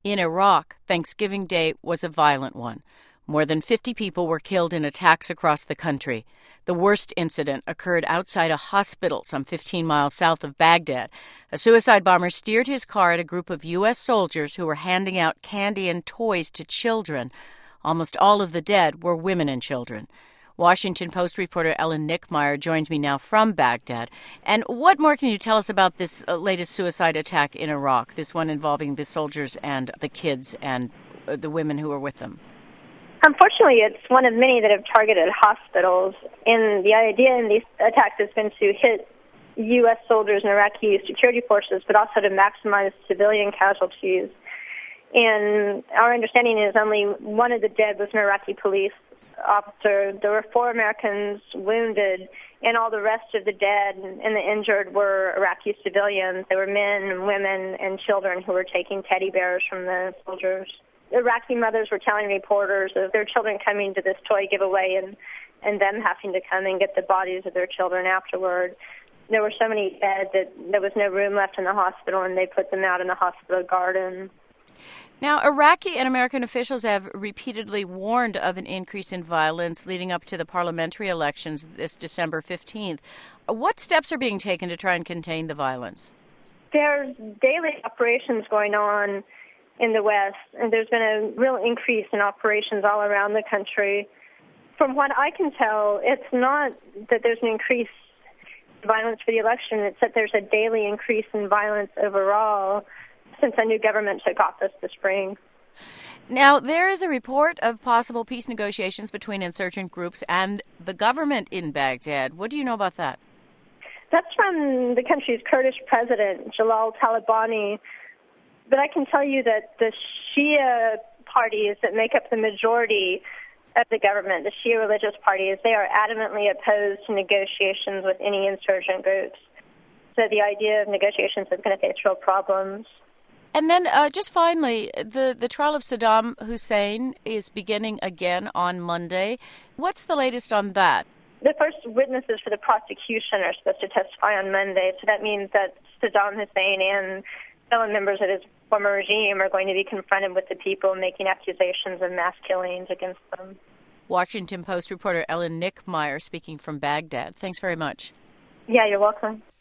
In Iraq, Thanksgiving Day was a violent one. More than 50 people were killed in attacks across the country. The worst incident occurred outside a hospital some 15 miles south of Baghdad. A suicide bomber steered his car at a group of U.S. soldiers who were handing out candy and toys to children. Almost all of the dead were women and children. Washington Post reporter Ellen Nickmeyer joins me now from Baghdad. And what more can you tell us about this latest suicide attack in Iraq, this one involving the soldiers and the kids and the women who were with them? Unfortunately, it's one of many that have targeted hospitals. And the idea in these attacks has been to hit U.S. soldiers and Iraqi security forces, but also to maximize civilian casualties. And our understanding is only one of the dead was an Iraqi police officer. There were 4 Americans wounded, and all the rest of the dead and the injured were Iraqi civilians. They were men, women, and children who were taking teddy bears from the soldiers. Iraqi mothers were telling reporters of their children coming to this toy giveaway and them having to come and get the bodies of their children afterward. There were so many dead that there was no room left in the hospital, and they put them out in the hospital garden. Now, Iraqi and American officials have repeatedly warned of an increase in violence leading up to the parliamentary elections this December 15th. What steps are being taken to try and contain the violence? There's daily operations going on in the West, and there's been a real increase in operations all around the country. From what I can tell, it's not that there's an increase in violence for the election, it's that there's a daily increase in violence overall since a new government took office this spring. Now, there is a report of possible peace negotiations between insurgent groups and the government in Baghdad. What do you know about that? That's from the country's Kurdish president, Jalal Talabani. But I can tell you that the Shia parties that make up the majority of the government, the Shia religious parties, they are adamantly opposed to negotiations with any insurgent groups. So the idea of negotiations is going to face real problems. And then just finally, the trial of Saddam Hussein is beginning again on Monday. What's the latest on that? The first witnesses for the prosecution are supposed to testify on Monday, so that means that Saddam Hussein and fellow members of his former regime are going to be confronted with the people making accusations of mass killings against them. Washington Post reporter Ellen Nickmeyer speaking from Baghdad. Thanks very much. Yeah, you're welcome.